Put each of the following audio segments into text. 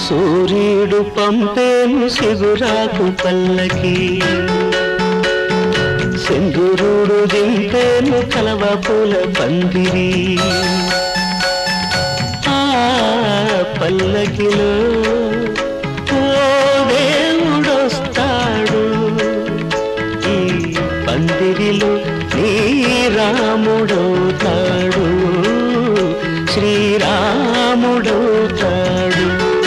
సూర్యుడు పంపేను సిగురాకు పల్లకి, సింధూరుడు దింపేను కలవ పూల పందిరి. ఆ పల్లకిలో ఓ దేవుడొస్తాడు, ఈ పందిరిలో శ్రీరాముడవుతాడు, శ్రీరాముడవుతాడు.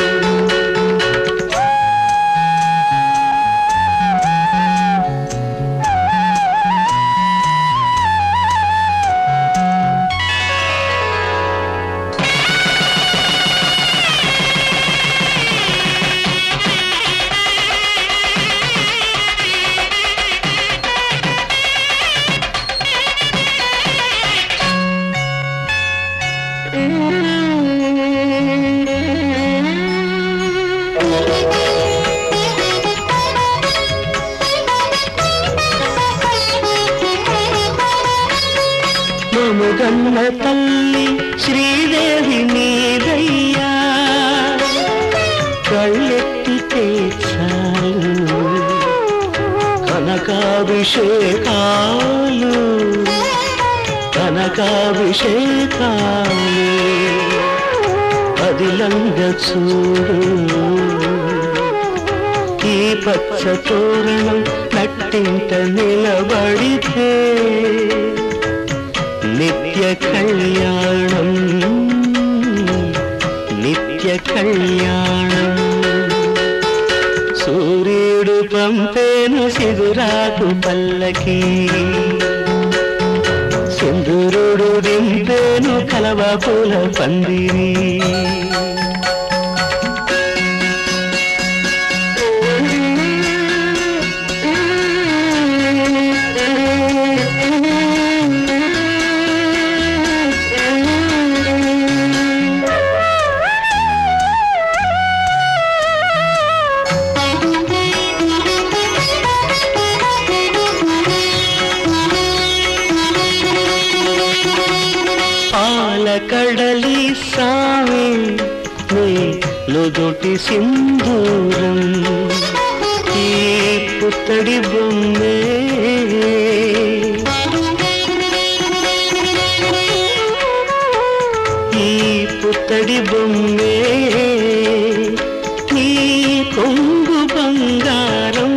మముగన్న తల్లి శ్రీదేవి నీదయ్యా, కళ్ళెత్తితే చాలు కనకాభిషేకాలు, కనకాభిషేకాలు. అదిలంగ చూడు ఈ పచ్చ తోరణం నట్టింట నిలబడితే, నిత్య కళ్యాణం, నిత్య కళ్యాణం. సూర్యుడు పంపేను సిగురాకు పల్లకి, సింధూరుడు దింపేను కలవ పూల పందిరి. కడలి సామి నీలుదొటి సింధూరం, ఈ పుత్తడి బొమ్మే ఈ పుత్తడి బొమ్మే నీ కొంగు బంగారం,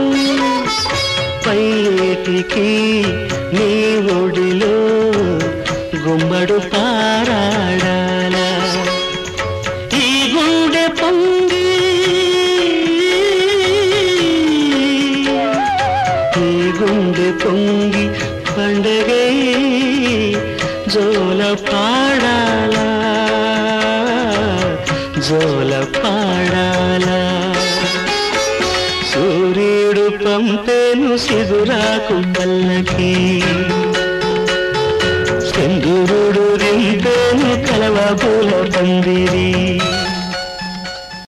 పైటికి నీ ఒడిలో గుమ్మడు పారాడాల. ఈ గుండె పొంగి, ఈ గుండె పొంగి పండగే జోల పాడాల, జోల పాడాల. సూర్యుడు పంపేను సిగురాకు పల్లకి, సింధూరుడు దింపేను కలవ పూల పందిరి.